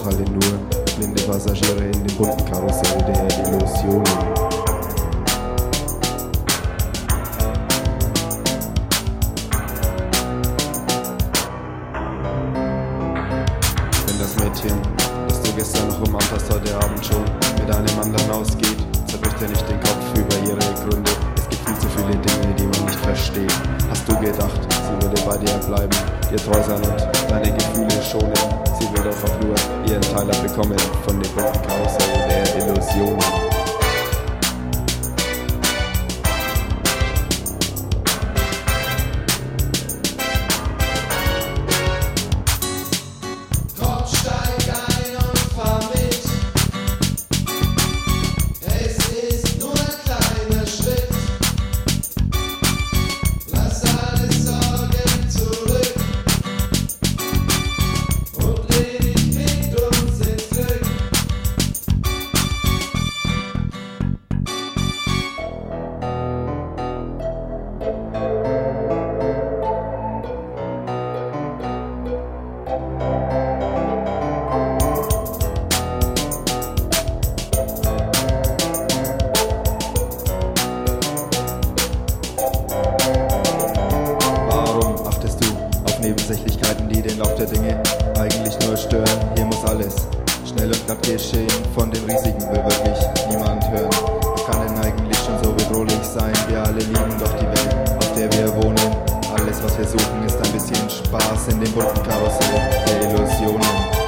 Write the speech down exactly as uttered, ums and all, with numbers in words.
doch alle nur blinde Passagiere in dem bunten Karussell der Illusionen. Wenn das Mädchen, das du gestern noch umarmt hast, heute Abend schon mit einem anderen ausgeht, zerbricht dir nicht den Kopf über ihre Gründe. Es gibt viel zu viele Dinge, die man nicht versteht. Hast du gedacht, sie würde bei dir bleiben, dir treu sein und deine Gefühle schonen? Sie wird einfach nur ihren Teil abbekommen von dem bunten Karussell der Illusionen. Nebensächlichkeiten, die den Lauf der Dinge eigentlich nur stören? Hier muss alles schnell und knapp geschehen. Von den Risiken will wirklich niemand hören. Was kann denn eigentlich schon so bedrohlich sein? Wir alle lieben doch die Welt, auf der wir wohnen. Alles, was wir suchen, ist ein bisschen Spaß in dem bunten Karussell der Illusionen.